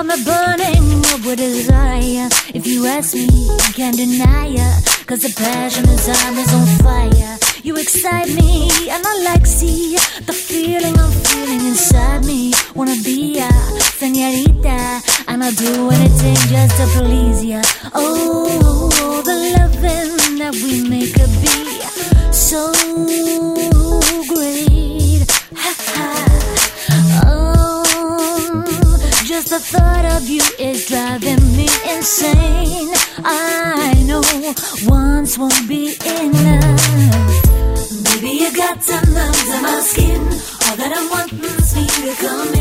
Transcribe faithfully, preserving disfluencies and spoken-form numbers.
got me burning up with desire. If you ask me, I can't deny ya, cause the passion inside me's on fire. You excite me, and I like see the feeling I'm feeling inside me. Wanna be ya, señorita, and I'll do anything just to please ya. Oh, the loving that we make could be so great. Ha ha. Just the thought of you is driving me insane. I know once won't be enough. Baby, you got some love to my skin. All that I want is for you to come